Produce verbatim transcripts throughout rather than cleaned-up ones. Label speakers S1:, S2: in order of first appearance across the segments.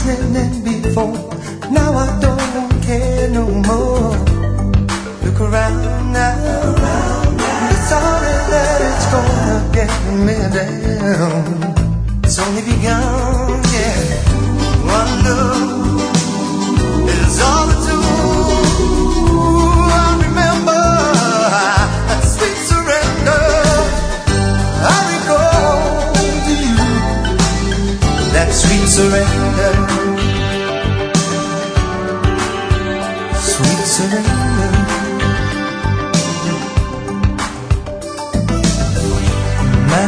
S1: pretending before. Now I don't care no more. Look around now. It's sorry that it's gonna get me down. It's only begun, yeah. One look is all it took. I remember that sweet surrender. I recall to you that sweet surrender. Sweet surrender. My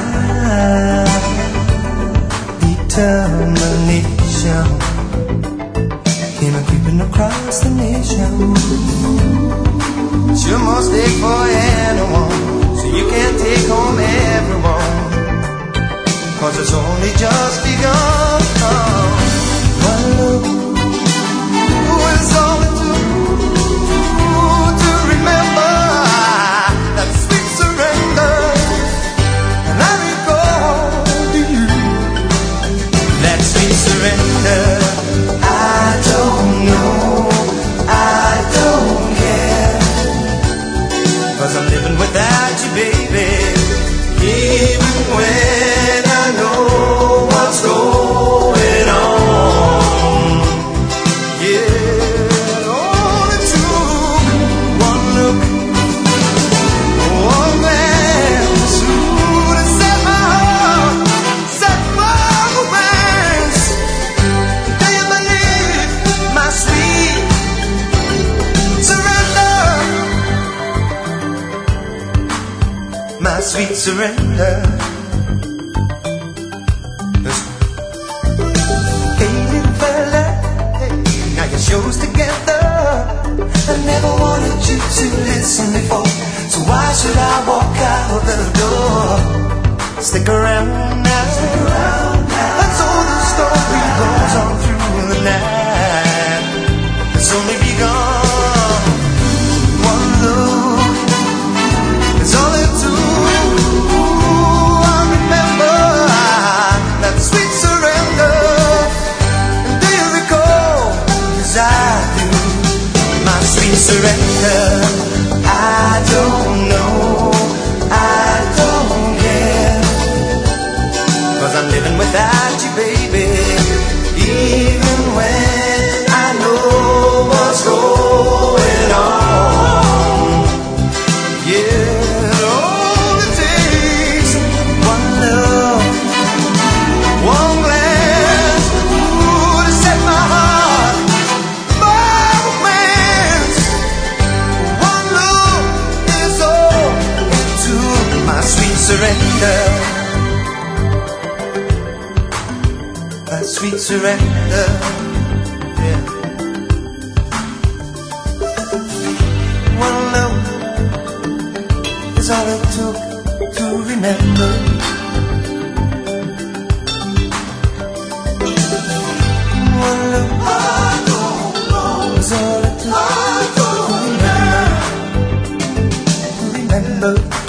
S1: determination came a creeping across the nation. It's your mistake for anyone, so you can't take home everyone, 'cause it's only just begun. One look is all it took to remember that sweet surrender. And I recall to you that sweet surrender. I don't know, I don't care, 'cause I'm living without you, baby. Even when I know what's going on. Yeah, all it took one look, one glance to set my heart, set my romance. Do you believe my sweet surrender? My sweet surrender. Hey, little fella, hey, now your show's together. I never wanted you to listen before, so why should I walk out the door? Stick around now. Stick around now. That's all the story goes on through the night. It's only begun. One look is all it took. I remember that sweet surrender. And do you recall? 'Cause I do. My sweet surrender. I don't know, I don't care, 'cause I'm living without you, baby. Even when I know what's going on. Yeah, all it takes one love, one glance, ooh, to set my heart, my romance. One look is all it took. My sweet surrender. My sweet surrender. Yeah. One look is all it took to remember. One look is all it took to remember. To remember.